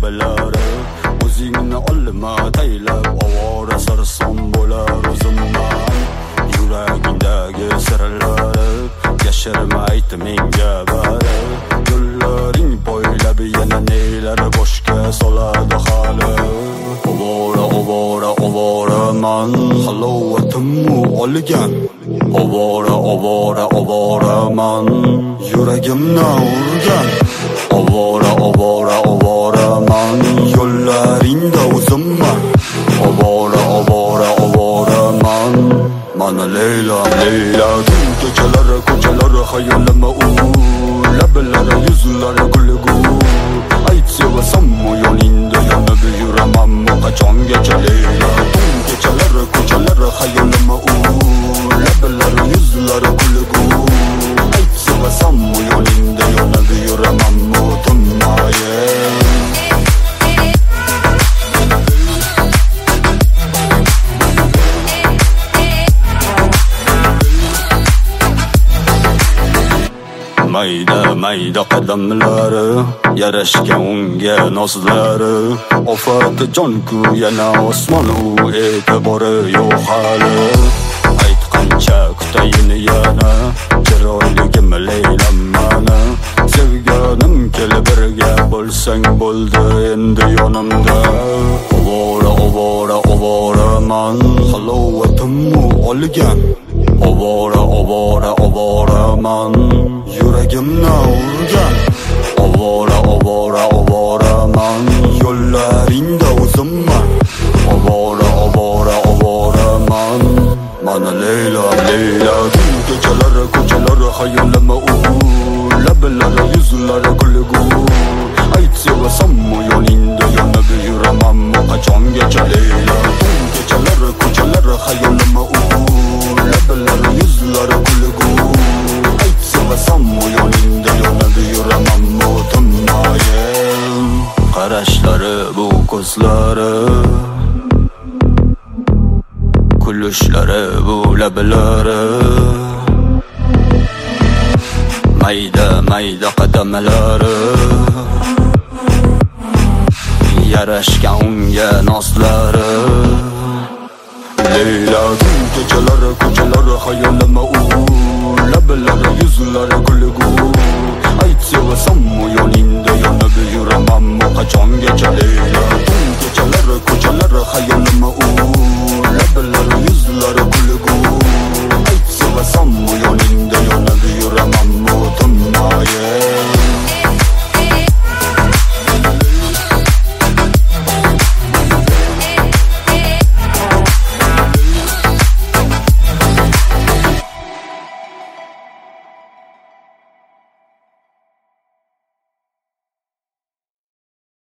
lablari. O'zingni olma taylab ovora sarson bo'lar o'zimman. Yuragingdagi sirlari yashirma ayt menga bari. Yo'llaring bo'ylab yana nelar boshga soladi hali. Ovora man halovatimni olgan. Ovora man yuragimni urgan. Ovora man yo'llaringda o'zimman. Ovora man mana Leyla tun kechalari ko'chalari xayolima u lablari yuzlari kulgu. Ayt sevasammi yoningda yonib yuramanmi qachongacha Leyla tun kechalari ko'chalari xayolima u lablari yuzlari kulgu. Ayt sevasammi yoningda yonib yuramanmi tunmaye. Mayda qadamlari yarashgan unga nozlari. Ofati jonku yana osmon u e'tibori yo'q hali. Aytqancha kutayin yana chiroyligim Leylam mani. Sevganim kel birga bo'lsang bo'ldi endi yonimda. Ovora man halovatimni olgan. Ovora man yuragimni urgan. Ovora man yo'llaringda o'zimman. Ovora man mana Leyla tun kechalari ko'chalari xayolima u lablari yuzlari kulgu. Ayt sevasammi yoningda yonib yuramanmi qachongacha Leyla tun kechalari ko'chalari xayolima u lablari yuzlari kulgu. Ayt sevasammi yoningda yonib yuramanmi tunmaye. Qarashlari bu ko'zlari, kulishlari bu lablari. Mayda qadamlari yarashgan unga nozlari. Leyla tun kechalari ko'chalari xayolima u lablari yuzlari kulgu. Ayt sevasammi yoningda yonib yuramanmi qachongacha Leyla